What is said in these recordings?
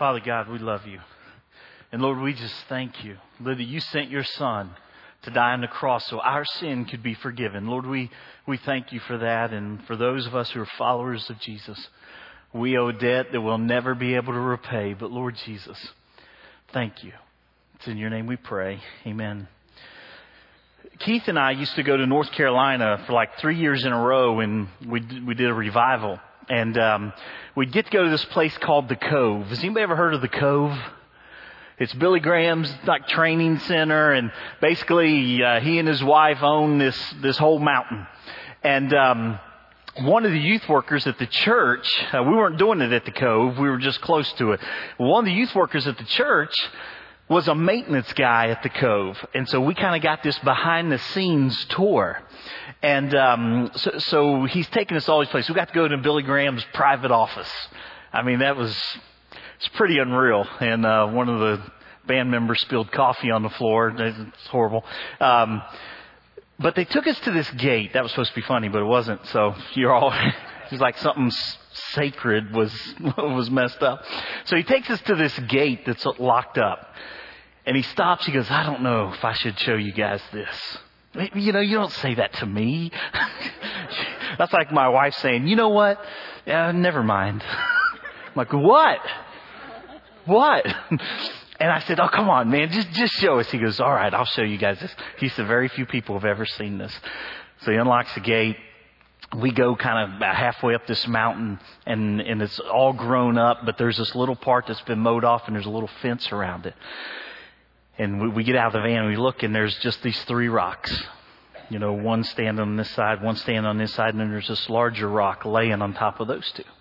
Father God, we love you. And Lord, we just thank you, Lord, that you sent your Son to die on the cross so our sin could be forgiven. Lord, we thank you for that. And for those of us who are followers of Jesus, we owe a debt that we'll never be able to repay. But Lord Jesus, thank you. It's in your name we pray. Amen. Keith and I used to go to North Carolina for like 3 years in a row, and we did a revival. And we'd get to go to this place called The Cove. Has anybody ever heard of The Cove? It's Billy Graham's like training center, and basically he and his wife own this whole mountain. And one of the youth workers at the church, we weren't doing it at The Cove, we were just close to it. One of the youth workers at the church was a maintenance guy at The Cove. And so we kind of got this behind the scenes tour. And so he's taking us all these places. We got to go to Billy Graham's private office. I mean, it's pretty unreal. And one of the band members spilled coffee on the floor. It's horrible. But they took us to this gate. That was supposed to be funny, but it wasn't. So it's like something sacred was messed up. So he takes us to this gate that's locked up. And he stops. He goes, I don't know if I should show you guys this. You know, you don't say that to me. That's like my wife saying, you know what? Never mind. I'm like, what? What? And I said, oh, come on, man. Just show us. He goes, all right, I'll show you guys this. He said, very few people have ever seen this. So he unlocks the gate. We go kind of about halfway up this mountain, and it's all grown up, but there's this little part that's been mowed off, and there's a little fence around it. And we get out of the van, and we look, and there's just these 3 rocks. You know, one standing on this side, one standing on this side, and then there's this larger rock laying on top of those 2.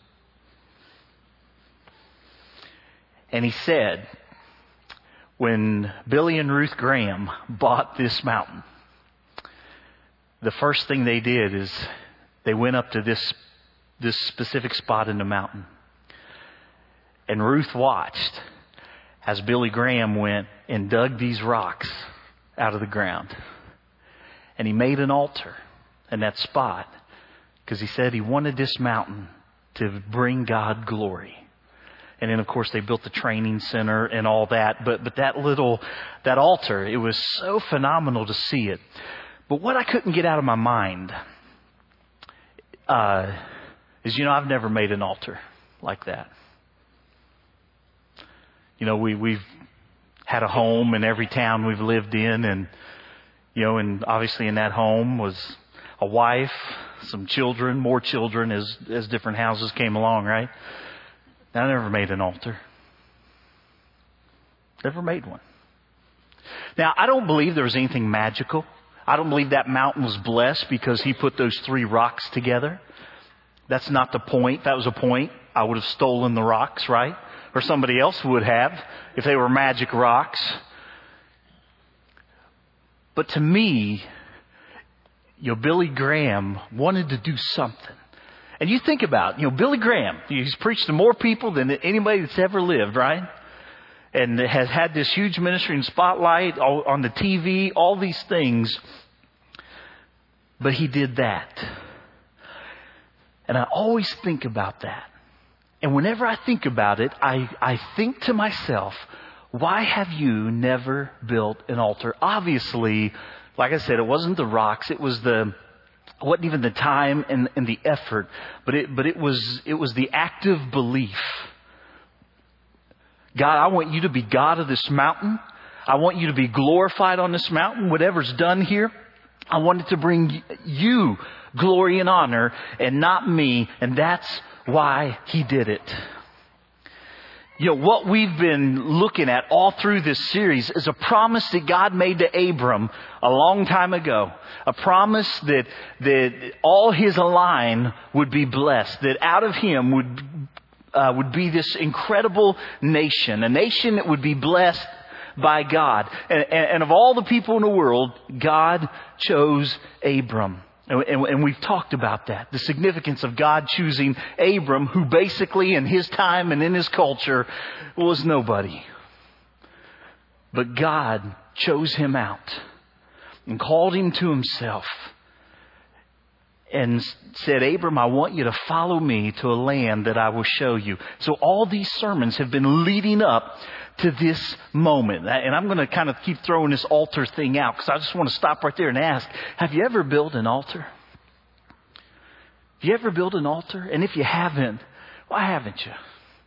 And he said, when Billy and Ruth Graham bought this mountain, the first thing they did is they went up to this specific spot in the mountain. And Ruth watched as Billy Graham went and dug these rocks out of the ground. And he made an altar in that spot because he said he wanted this mountain to bring God glory. And then, of course, they built the training center and all that. But that altar, it was so phenomenal to see it. But what I couldn't get out of my mind is, I've never made an altar like that. We've had a home in every town we've lived in, and and obviously in that home was a wife, some children, more children as different houses came along, right? I never made an altar. Never made one. Now, I don't believe there was anything magical. I don't believe that mountain was blessed because he put those 3 rocks together. That's not the point. If that was a point, I would have stolen the rocks, right? Or somebody else would have if they were magic rocks. But to me, Billy Graham wanted to do something. And you think about, Billy Graham, he's preached to more people than anybody that's ever lived, right? And has had this huge ministry and spotlight on the TV, all these things. But he did that. And I always think about that. And whenever I think about it, I think to myself, why have you never built an altar? Obviously, like I said, it wasn't the rocks. It wasn't even the time and the effort, but it was the active belief. God, I want you to be God of this mountain. I want you to be glorified on this mountain. Whatever's done here, I want it to bring you glory and honor and not me. And that's why he did it. What we've been looking at all through this series is a promise that God made to Abram a long time ago. A promise that all his line would be blessed. That out of him would be this incredible nation. A nation that would be blessed by God. And of all the people in the world, God chose Abram. And we've talked about that. The significance of God choosing Abram, who basically in his time and in his culture was nobody. But God chose him out and called him to himself. and said, Abram, I want you to follow me to a land that I will show you. So all these sermons have been leading up to this moment. And I'm going to kind of keep throwing this altar thing out because I just want to stop right there and ask, have you ever built an altar? Have you ever built an altar? And if you haven't, why haven't you?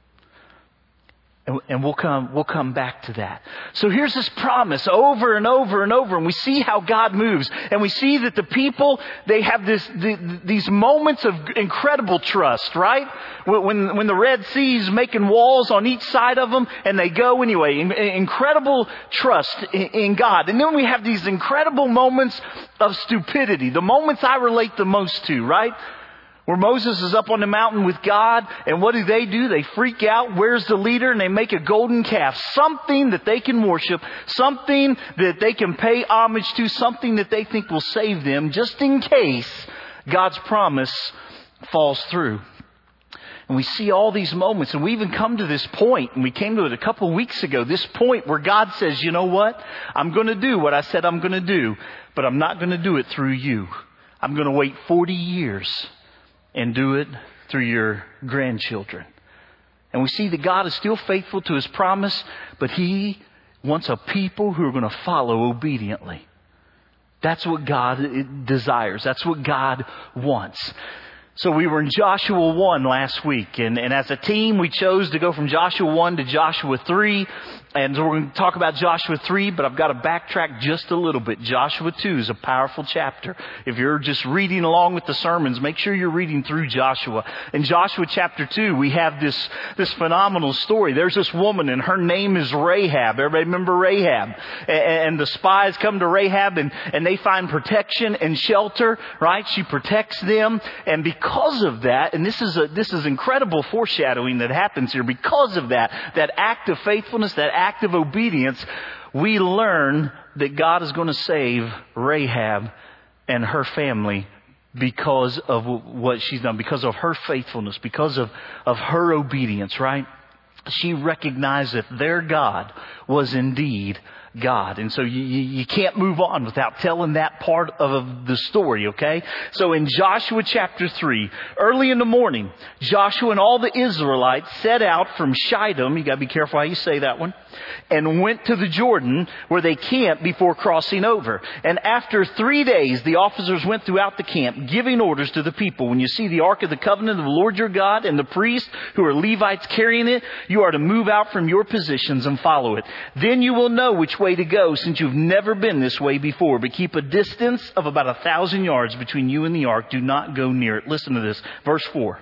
And we'll come back to that. So here's this promise over and over and over, and we see how God moves, and we see that the people, they have these moments of incredible trust, right? When the Red Sea's making walls on each side of them, and they go anyway, incredible trust in God. And then we have these incredible moments of stupidity, the moments I relate the most to, right? Where Moses is up on the mountain with God, and what do? They freak out. Where's the leader? And they make a golden calf. Something that they can worship. Something that they can pay homage to. Something that they think will save them, just in case God's promise falls through. And we see all these moments, and we even come to this point, and we came to it a couple of weeks ago, this point where God says, you know what? I'm going to do what I said I'm going to do, but I'm not going to do it through you. I'm going to wait 40 years and do it through your grandchildren. And we see that God is still faithful to His promise, but He wants a people who are going to follow obediently. That's what God desires. That's what God wants. So we were in Joshua 1 last week, and as a team we chose to go from Joshua 1 to Joshua 3, and so we're going to talk about Joshua 3, but I've got to backtrack just a little bit. Joshua 2 is a powerful chapter. If you're just reading along with the sermons, make sure you're reading through Joshua. In Joshua chapter 2, we have this phenomenal story. There's this woman, and her name is Rahab. Everybody remember Rahab? And the spies come to Rahab, and they find protection and shelter, right? She protects them, and because of that, and this is incredible foreshadowing that happens here, because of that act of faithfulness, that act of obedience, we learn that God is going to save Rahab and her family because of what she's done, because of her faithfulness, because of her obedience, right? She recognized that their God was indeed God. And so you can't move on without telling that part of the story, okay? So in Joshua chapter 3, early in the morning, Joshua and all the Israelites set out from Shittim, you got to be careful how you say that one, and went to the Jordan where they camped before crossing over. And after 3 days, the officers went throughout the camp, giving orders to the people. When you see the Ark of the Covenant of the Lord your God and the priests who are Levites carrying it, you are to move out from your positions and follow it. Then you will know which way to go, since you've never been this way before. But keep a distance of about 1,000 yards between you and the ark. Do not go near it. Listen to this. Verse 4.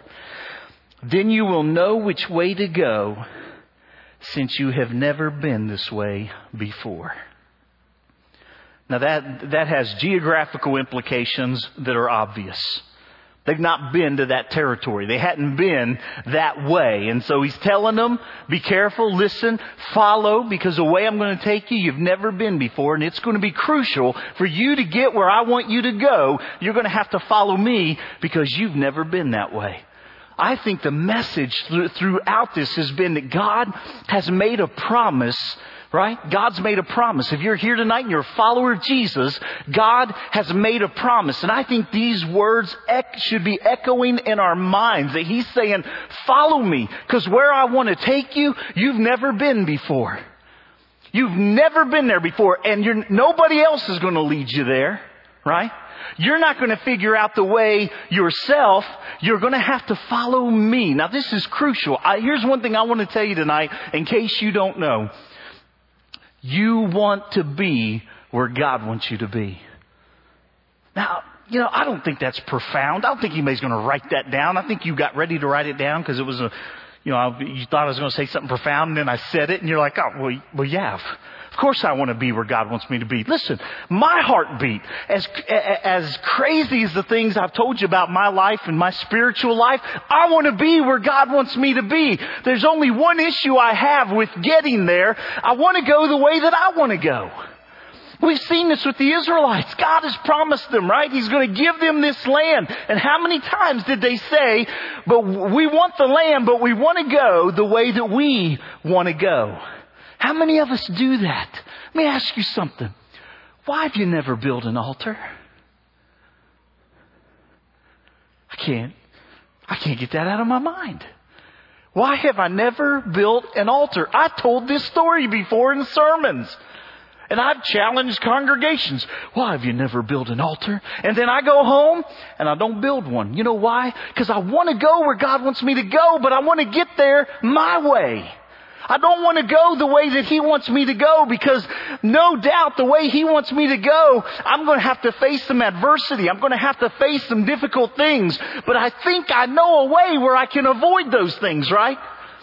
Then you will know which way to go, since you have never been this way before. Now that has geographical implications that are obvious. They've not been to that territory. They hadn't been that way. And so he's telling them, be careful, listen, follow, because the way I'm going to take you, you've never been before. And it's going to be crucial for you to get where I want you to go. You're going to have to follow me because you've never been that way. I think the message throughout this has been that God has made a promise, right? God's made a promise. If you're here tonight and you're a follower of Jesus, God has made a promise. And I think these words should be echoing in our minds, that He's saying, follow me, because where I want to take you, you've never been before. You've never been there before, and nobody else is going to lead you there, right? You're not going to figure out the way yourself. You're going to have to follow me. Now, this is crucial. Here's one thing I want to tell you tonight, in case you don't know. You want to be where God wants you to be. Now, I don't think that's profound. I don't think anybody's going to write that down. I think you got ready to write it down because it was you thought I was going to say something profound, and then I said it, and you're like, oh, well, yeah. Of course I want to be where God wants me to be. Listen, my heartbeat, as crazy as the things I've told you about my life and my spiritual life, I want to be where God wants me to be. There's only one issue I have with getting there. I want to go the way that I want to go. We've seen this with the Israelites. God has promised them, right? He's going to give them this land. And how many times did they say, but we want the land, but we want to go the way that we want to go? How many of us do that? Let me ask you something. Why have you never built an altar? I can't get that out of my mind. Why have I never built an altar? I told this story before in sermons. And I've challenged congregations. Why have you never built an altar? And then I go home and I don't build one. You know why? Because I want to go where God wants me to go, but I want to get there my way. I don't want to go the way that He wants me to go, because no doubt the way He wants me to go, I'm going to have to face some adversity. I'm going to have to face some difficult things. But I think I know a way where I can avoid those things, right?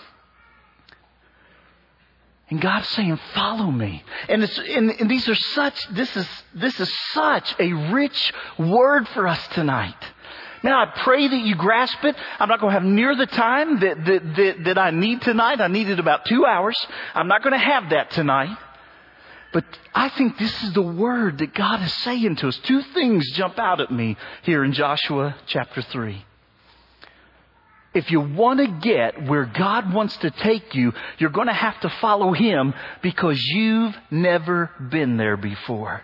And God's saying, follow me. And this is such a rich word for us tonight. Now, I pray that you grasp it. I'm not going to have near the time that I need tonight. I needed about 2 hours. I'm not going to have that tonight. But I think this is the word that God is saying to us. 2 things jump out at me here in Joshua chapter 3. If you want to get where God wants to take you, you're going to have to follow Him, because you've never been there before.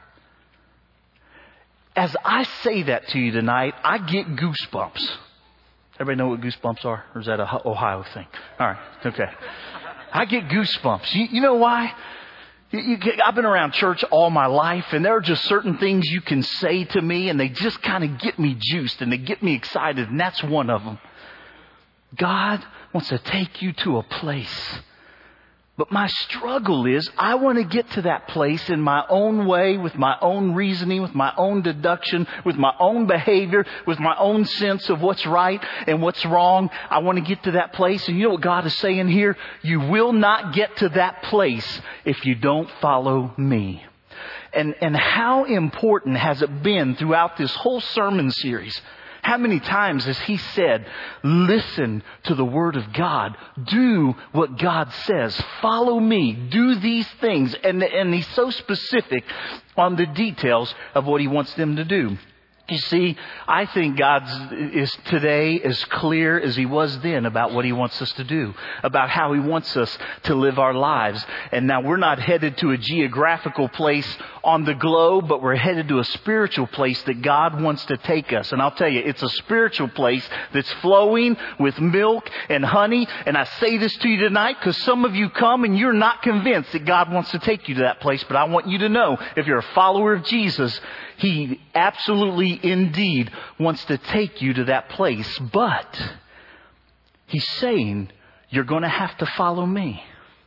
As I say that to you tonight, I get goosebumps. Everybody know what goosebumps are? Or is that a Ohio thing? All right. Okay. I get goosebumps. You know why? I've been around church all my life, and there are just certain things you can say to me, and they just kind of get me juiced, and they get me excited, and that's one of them. God wants to take you to a place. But my struggle is, I want to get to that place in my own way, with my own reasoning, with my own deduction, with my own behavior, with my own sense of what's right and what's wrong. I want to get to that place. And you know what God is saying here? You will not get to that place if you don't follow me. And how important has it been throughout this whole sermon series? How many times has He said, listen to the Word of God. Do what God says. Follow me. Do these things. And He's so specific on the details of what He wants them to do. You see, I think God is today as clear as He was then about what He wants us to do, about how He wants us to live our lives. And now we're not headed to a geographical place on the globe, but we're headed to a spiritual place that God wants to take us. And I'll tell you, it's a spiritual place that's flowing with milk and honey. And I say this to you tonight because some of you come and you're not convinced that God wants to take you to that place. But I want you to know, if you're a follower of Jesus, He absolutely, indeed, wants to take you to that place. But He's saying, you're going to have to follow me.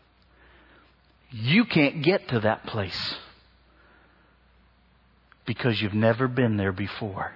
You can't get to that place because you've never been there before.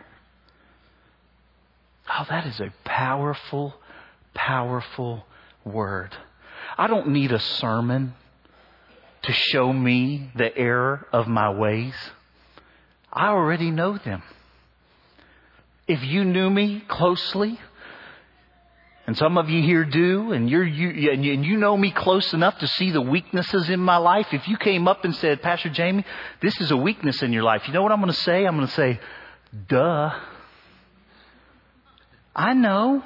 Oh, that is a powerful, powerful word. I don't need a sermon to show me the error of my ways. I already know them. If you knew me closely, and some of you here do, and you know me close enough to see the weaknesses in my life. If you came up and said, Pastor Jamie, this is a weakness in your life, you know what I'm going to say? I'm going to say, duh. I know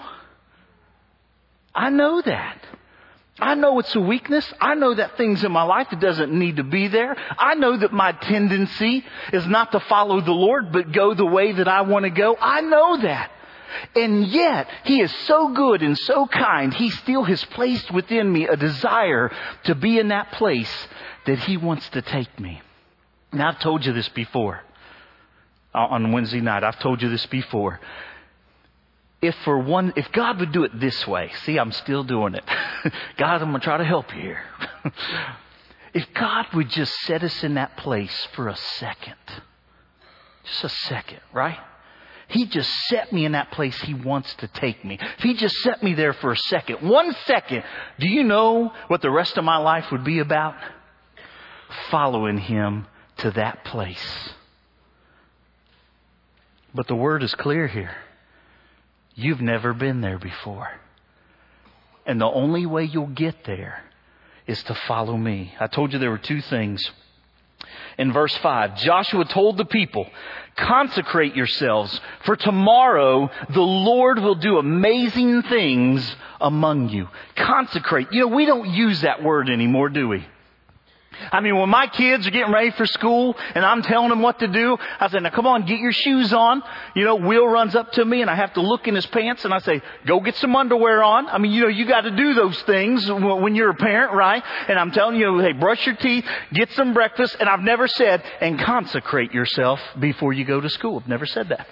that. I know it's a weakness. I know that things in my life that doesn't need to be there. I know that my tendency is not to follow the Lord, but go the way that I want to go. I know that. And yet, He is so good and so kind. He still has placed within me a desire to be in that place that He wants to take me. Now, I've told you this before. On Wednesday night, I've told you this before. If God would do it this way, see, I'm still doing it. God, I'm going to try to help you here. If God would just set us in that place for a second, just a second, right? He just set me in that place He wants to take me. If He just set me there for a second, 1 second, do you know what the rest of my life would be about? Following Him to that place. But the word is clear here. You've never been there before. And the only way you'll get there is to follow me. I told you there were 2 things. In verse 5, Joshua told the people, consecrate yourselves, for tomorrow the Lord will do amazing things among you. Consecrate. You know, we don't use that word anymore, do we? I mean, when my kids are getting ready for school and I'm telling them what to do, I say, now come on, get your shoes on. Will runs up to me and I have to look in his pants and I say, go get some underwear on. I mean, you got to do those things when you're a parent, right? And I'm telling you, hey, brush your teeth, get some breakfast. And I've never said, and consecrate yourself before you go to school. I've never said that.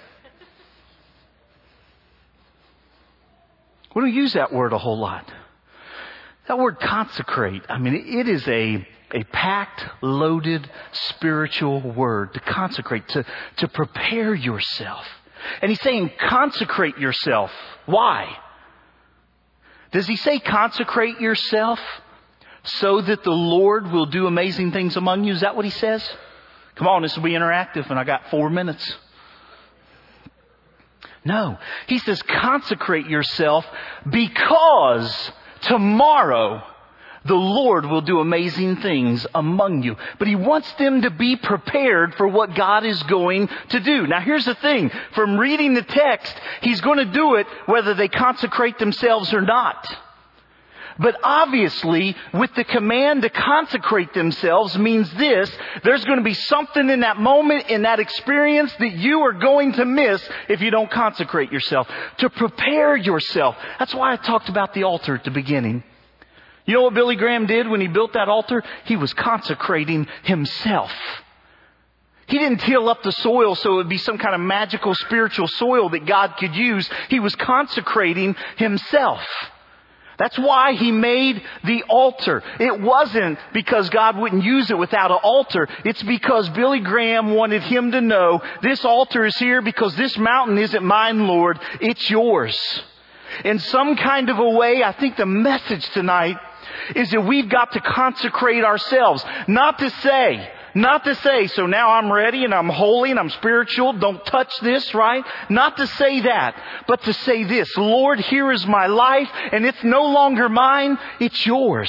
We don't use that word a whole lot. That word consecrate, I mean, it is a packed, loaded, spiritual word. To consecrate, to prepare yourself. And he's saying consecrate yourself. Why? Does he say consecrate yourself so that the Lord will do amazing things among you? Is that what he says? Come on, this will be interactive and I got 4 minutes. No. He says consecrate yourself because tomorrow the Lord will do amazing things among you. But he wants them to be prepared for what God is going to do. Now here's the thing. From reading the text, he's going to do it whether they consecrate themselves or not. But obviously, with the command to consecrate themselves means this: there's going to be something in that moment, in that experience that you are going to miss if you don't consecrate yourself. To prepare yourself. That's why I talked about the altar at the beginning. You know what Billy Graham did when he built that altar? He was consecrating himself. He didn't till up the soil so it would be some kind of magical spiritual soil that God could use. He was consecrating himself. That's why he made the altar. It wasn't because God wouldn't use it without an altar. It's because Billy Graham wanted him to know, this altar is here because this mountain isn't mine, Lord. It's yours. In some kind of a way, I think the message tonight is that we've got to consecrate ourselves. Not to say, so now I'm ready and I'm holy and I'm spiritual, don't touch this, right? Not to say that, but to say this: Lord, here is my life and it's no longer mine, it's yours.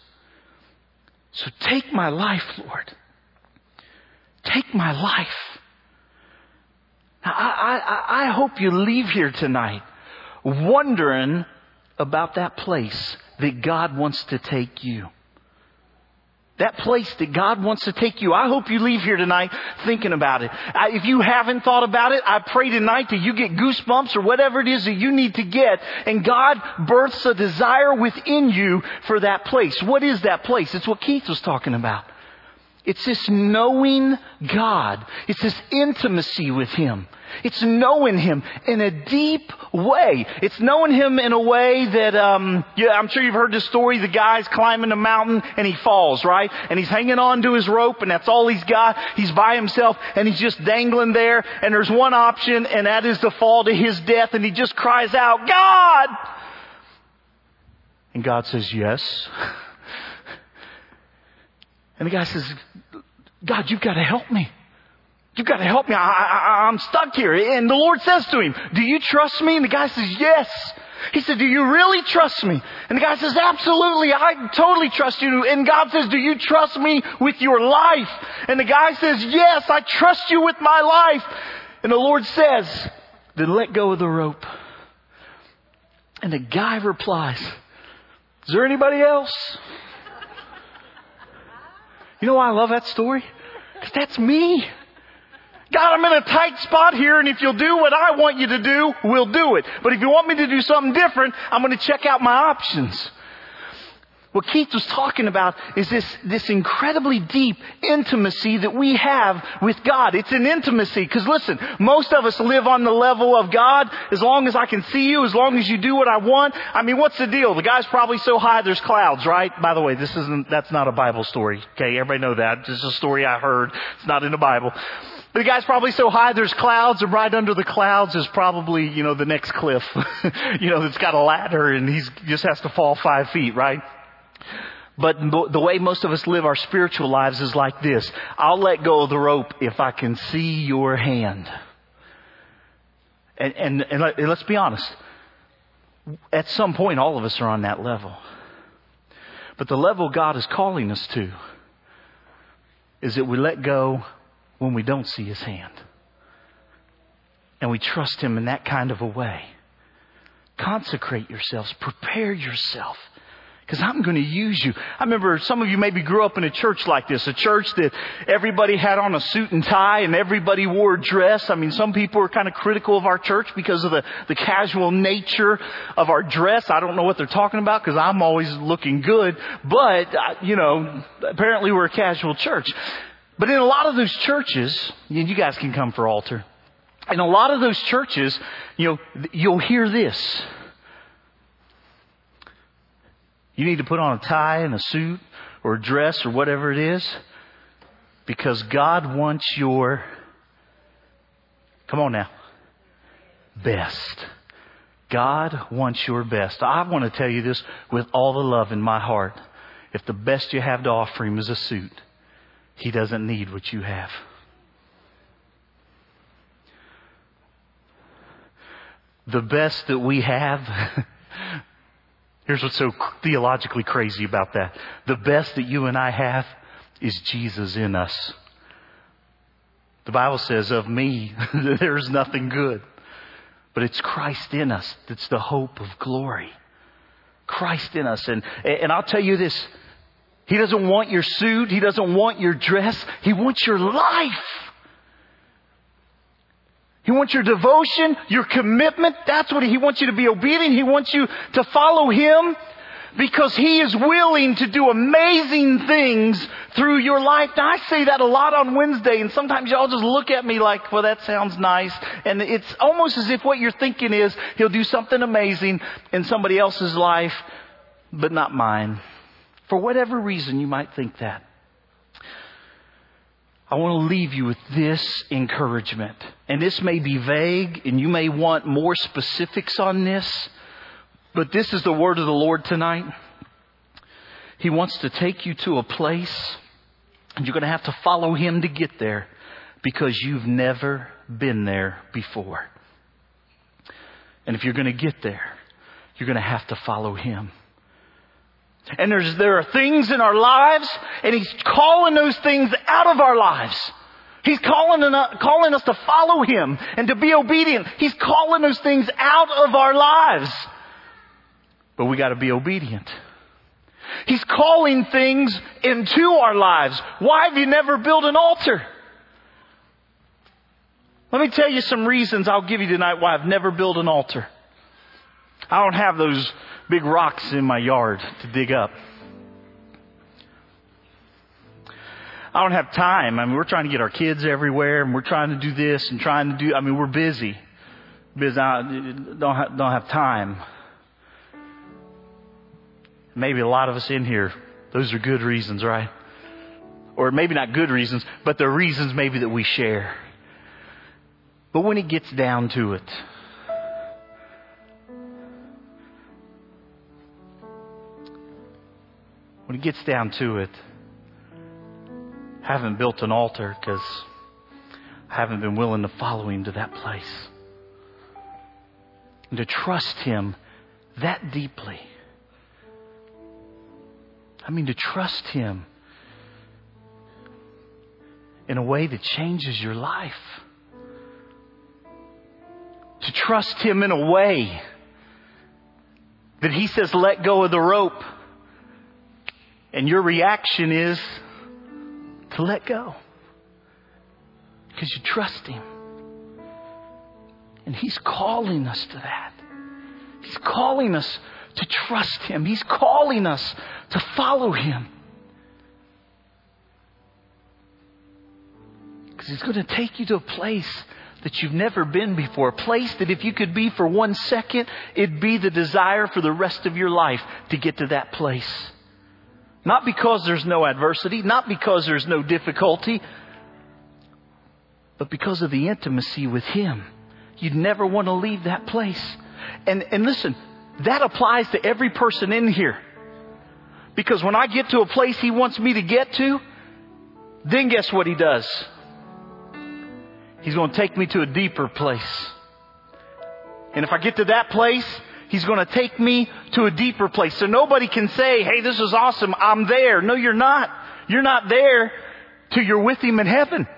So take my life, Lord. Take my life. Now, I hope you leave here tonight wondering about that place that God wants to take you. That place that God wants to take you. I hope you leave here tonight thinking about it. If you haven't thought about it, I pray tonight that you get goosebumps or whatever it is that you need to get. And God births a desire within you for that place. What is that place? It's what Keith was talking about. It's this knowing God. It's this intimacy with Him. It's knowing Him in a deep way. It's knowing Him in a way that, I'm sure you've heard the story. The guy's climbing a mountain and he falls, right? And he's hanging on to his rope and that's all he's got. He's by himself and he's just dangling there. And there's one option, and that is to fall to his death. And he just cries out, God! And God says, yes. And the guy says, God, you've got to help me. You've got to help me. I'm stuck here. And the Lord says to him, do you trust me? And the guy says, yes. He said, do you really trust me? And the guy says, absolutely. I totally trust you. And God says, do you trust me with your life? And the guy says, yes, I trust you with my life. And the Lord says, then let go of the rope. And the guy replies, is there anybody else? You know why I love that story? Because that's me. God, I'm in a tight spot here, and if you'll do what I want you to do, we'll do it. But if you want me to do something different, I'm going to check out my options. What Keith was talking about is this incredibly deep intimacy that we have with God. It's an intimacy. Because listen, most of us live on the level of God. As long as I can see you, as long as you do what I want. I mean, what's the deal? The guy's probably so high there's clouds, right? By the way, that's not a Bible story. Okay, everybody know that. This is a story I heard. It's not in the Bible. But the guy's probably so high there's clouds, and right under the clouds is probably, the next cliff. That's got a ladder and he just has to fall 5 feet, right? But the way most of us live our spiritual lives is like this. I'll let go of the rope if I can see your hand. And let's be honest. At some point, all of us are on that level. But the level God is calling us to is that we let go when we don't see His hand. And we trust Him in that kind of a way. Consecrate yourselves. Prepare yourself. Because I'm going to use you. I remember some of you maybe grew up in a church like this, a church that everybody had on a suit and tie and everybody wore a dress. I mean, some people are kind of critical of our church because of the casual nature of our dress. I don't know what they're talking about because I'm always looking good. But, apparently we're a casual church. But in a lot of those churches, you guys can come for altar. In a lot of those churches, you'll hear this. You need to put on a tie and a suit or a dress or whatever it is because God wants your, come on now, best. God wants your best. I want to tell you this with all the love in my heart. If the best you have to offer Him is a suit, He doesn't need what you have. The best that we have, here's what's so theologically crazy about that. The best that you and I have is Jesus in us. The Bible says of me, there's nothing good. But it's Christ in us that's the hope of glory. Christ in us. And I'll tell you this. He doesn't want your suit. He doesn't want your dress. He wants your life. He wants your devotion, your commitment. That's what He wants you to be obedient. He wants you to follow Him because He is willing to do amazing things through your life. Now, I say that a lot on Wednesday, and sometimes y'all just look at me like, well, that sounds nice. And it's almost as if what you're thinking is He'll do something amazing in somebody else's life, but not mine. For whatever reason you might think that. I want to leave you with this encouragement. And this may be vague and you may want more specifics on this. But this is the word of the Lord tonight. He wants to take you to a place and you're going to have to follow Him to get there because you've never been there before. And if you're going to get there, you're going to have to follow Him. And there are things in our lives, and He's calling those things out of our lives. He's calling us to follow Him and to be obedient. He's calling those things out of our lives. But we got to be obedient. He's calling things into our lives. Why have you never built an altar? Let me tell you some reasons I'll give you tonight why I've never built an altar. I don't have those big rocks in my yard to dig up. I don't have time. I mean, we're trying to get our kids everywhere, and we're trying to do this and we're busy. I don't have time. Maybe a lot of us in here, those are good reasons, right? Or maybe not good reasons, but they're reasons maybe that we share. But when it gets down to it, I haven't built an altar because I haven't been willing to follow Him to that place. And to trust Him that deeply. To trust Him in a way that changes your life. To trust Him in a way that He says, let go of the rope. And your reaction is to let go. Because you trust Him. And He's calling us to that. He's calling us to trust Him. He's calling us to follow Him. Because He's going to take you to a place that you've never been before. A place that if you could be for 1 second, it'd be the desire for the rest of your life to get to that place. Not because there's no adversity, not because there's no difficulty, but because of the intimacy with Him. You'd never want to leave that place. And listen, that applies to every person in here. Because when I get to a place He wants me to get to, then guess what He does? He's going to take me to a deeper place. And if I get to that place, He's going to take me to a deeper place. So nobody can say, hey, this is awesome, I'm there. No, you're not. You're not there till you're with Him in heaven.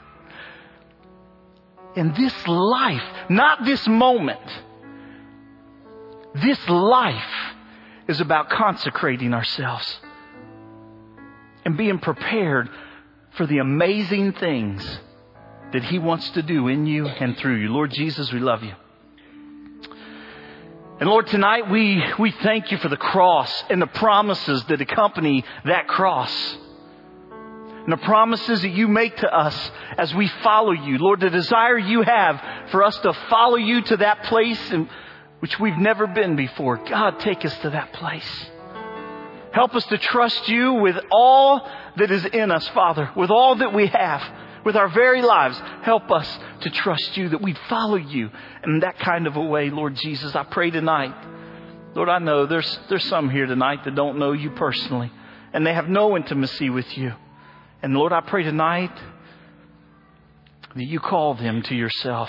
And this life, not this moment, this life is about consecrating ourselves and being prepared for the amazing things that He wants to do in you and through you. Lord Jesus, we love You. And Lord, tonight we thank You for the cross and the promises that accompany that cross. And the promises that You make to us as we follow You. Lord, the desire You have for us to follow You to that place in which we've never been before. God, take us to that place. Help us to trust You with all that is in us, Father, with all that we have, with our very lives. Help us to trust You, that we'd follow You in that kind of a way, Lord Jesus. I pray tonight, Lord, I know there's some here tonight that don't know You personally, and they have no intimacy with You. And Lord, I pray tonight that You call them to Yourself,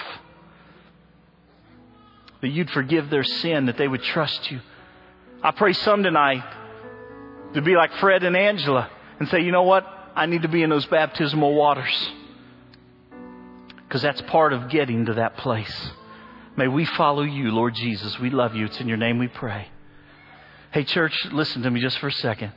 that You'd forgive their sin, that they would trust You. I pray some tonight to be like Fred and Angela and say, you know what? I need to be in those baptismal waters, because that's part of getting to that place. May we follow You, Lord Jesus. We love You. It's in Your name we pray. Hey, church, listen to me just for a second.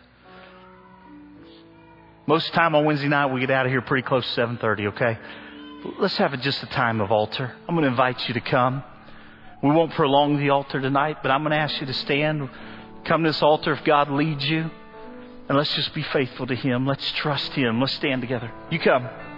Most of the time on Wednesday night, we get out of here pretty close to 7:30, okay? Let's have just a time of altar. I'm going to invite you to come. We won't prolong the altar tonight, but I'm going to ask you to stand. Come to this altar if God leads you. And let's just be faithful to Him. Let's trust Him. Let's stand together. You come.